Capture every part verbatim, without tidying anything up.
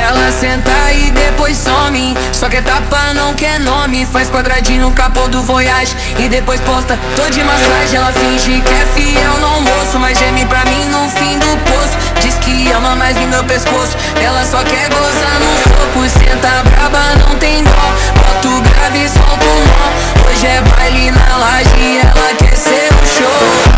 Ela senta e depois some, só quer tapa, não quer nome. Faz quadradinho no capô do Voyage e depois posta tô de massagem. Ela finge que é fiel no almoço, mas geme pra mim no fim do poço. Diz que ama mais no meu pescoço, ela só quer gozar no soco. Senta braba, não tem dó, bota o grave e solta o nó. Hoje é baile na laje e ela quer ser o show.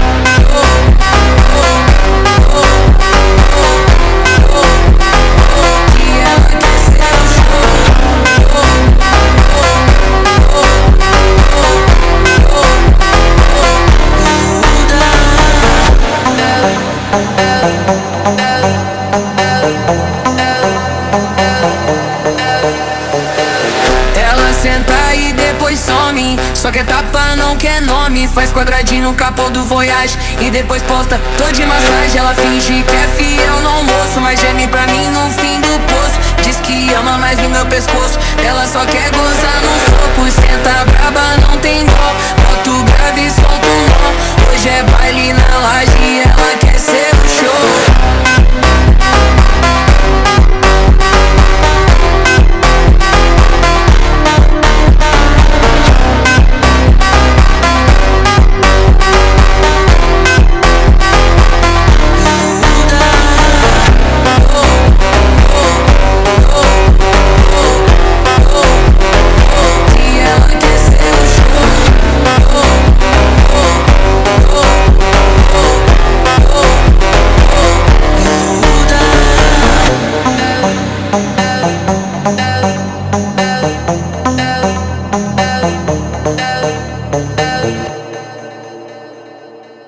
Ela senta e depois some, só quer tapa, não quer nome. Faz quadradinho no capô do Voyage e depois posta tô de massagem. Ela finge que é fiel no almoço, mas geme pra mim no fim do poço. Diz que ama mais no meu pescoço, ela só quer gozar no soco. Senta braba, não tem dó, bota o grave e solta o nó. Hoje é baile na laje e ela quer ser o show.